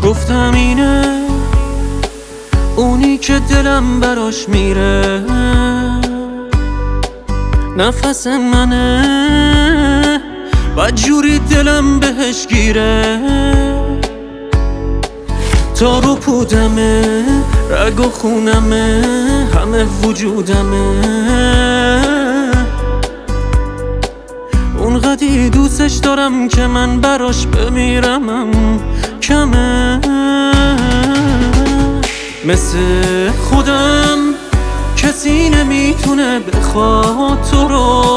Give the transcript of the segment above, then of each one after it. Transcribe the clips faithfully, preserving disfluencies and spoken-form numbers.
گفتم اینه اونی که دلم براش میره، نفس منه بدجوری دلم بهش گیره. تا رو پودمه رگ و خونمه همه وجودمه، اونقدی دوستش دارم که من براش بمیرمم کمه. مثل خودم کسی نمیتونه بخواد تو رو،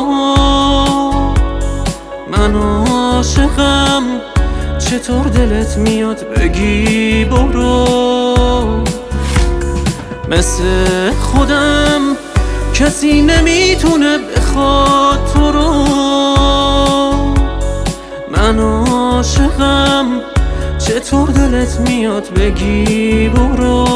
من عاشقم چطور دلت میاد بگی برو. مثل خودم کسی نمیتونه بخواد تو رو، من عاشقم چطور دلت میاد بگی برو.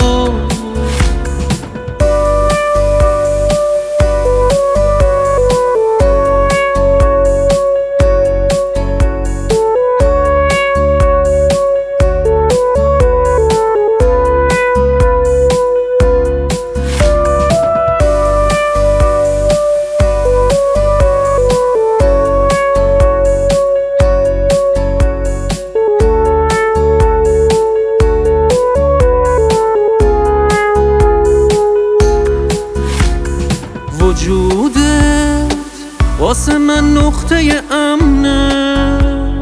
وجودت واسه من نقطه امنه،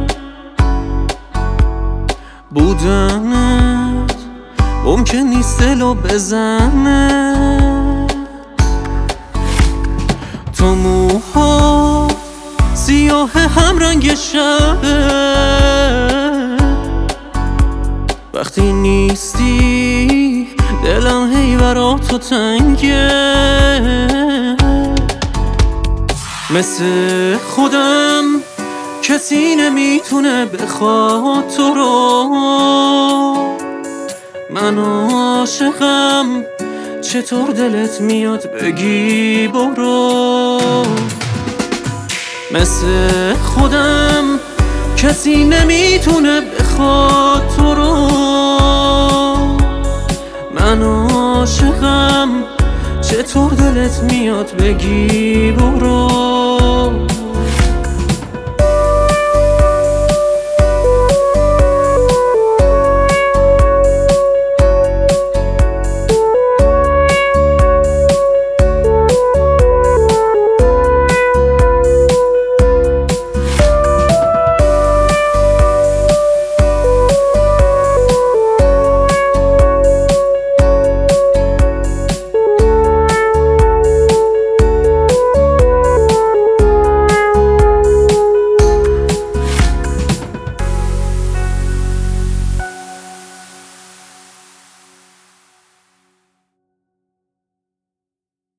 بودنت ممکن نیست دلو بزنه. تو موها سیاه همرنگ شبه، وقتی نیستی دلم هی برا تو تنگه. مثل خودم کسی نمیتونه بخواد تو رو، من عاشقم چطور دلت میاد بگی برو. مثل خودم کسی نمیتونه بخواد تو رو، من عاشقم چطور دلت میاد بگی برو.